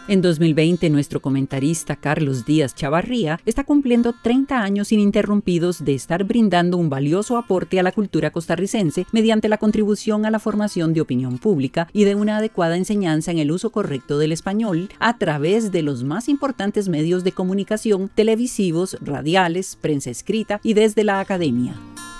En 2020, nuestro comentarista Carlos Díaz Chavarría está cumpliendo 30 años ininterrumpidos de estar brindando un valioso aporte a la cultura costarricense mediante la contribución a la formación de opinión pública y de una adecuada enseñanza en el uso correcto del español a través de los más importantes medios de comunicación televisivos, radiales, prensa escrita y desde la academia.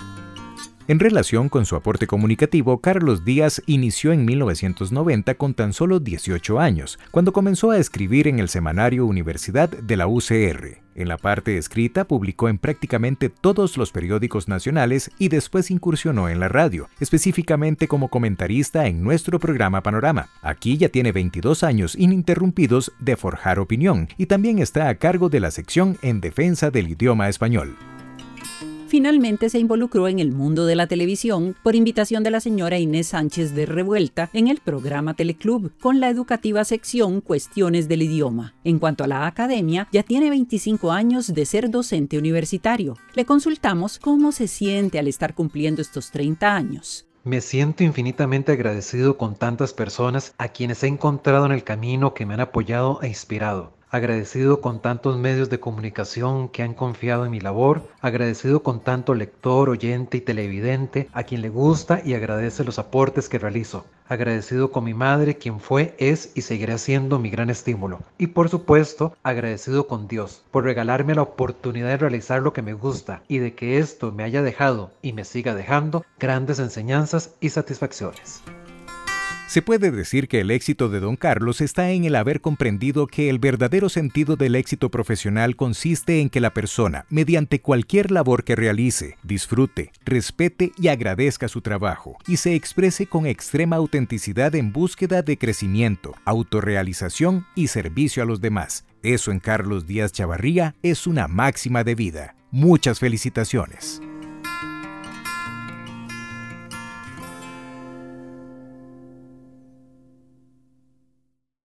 En relación con su aporte comunicativo, Carlos Díaz inició en 1990 con tan solo 18 años, cuando comenzó a escribir en el semanario Universidad de la UCR. En la parte escrita publicó en prácticamente todos los periódicos nacionales y después incursionó en la radio, específicamente como comentarista en nuestro programa Panorama. Aquí ya tiene 22 años ininterrumpidos de forjar opinión y también está a cargo de la sección en defensa del idioma español. Finalmente se involucró en el mundo de la televisión por invitación de la señora Inés Sánchez de Revuelta en el programa Teleclub con la educativa sección Cuestiones del Idioma. En cuanto a la academia, ya tiene 25 años de ser docente universitario. Le consultamos cómo se siente al estar cumpliendo estos 30 años. Me siento infinitamente agradecido con tantas personas a quienes he encontrado en el camino que me han apoyado e inspirado. Agradecido con tantos medios de comunicación que han confiado en mi labor, agradecido con tanto lector, oyente y televidente a quien le gusta y agradece los aportes que realizo. Agradecido con mi madre, quien fue, es y seguirá siendo mi gran estímulo. Y por supuesto, agradecido con Dios por regalarme la oportunidad de realizar lo que me gusta y de que esto me haya dejado y me siga dejando grandes enseñanzas y satisfacciones. Se puede decir que el éxito de Don Carlos está en el haber comprendido que el verdadero sentido del éxito profesional consiste en que la persona, mediante cualquier labor que realice, disfrute, respete y agradezca su trabajo y se exprese con extrema autenticidad en búsqueda de crecimiento, autorrealización y servicio a los demás. Eso en Carlos Díaz Chavarría es una máxima de vida. Muchas felicitaciones.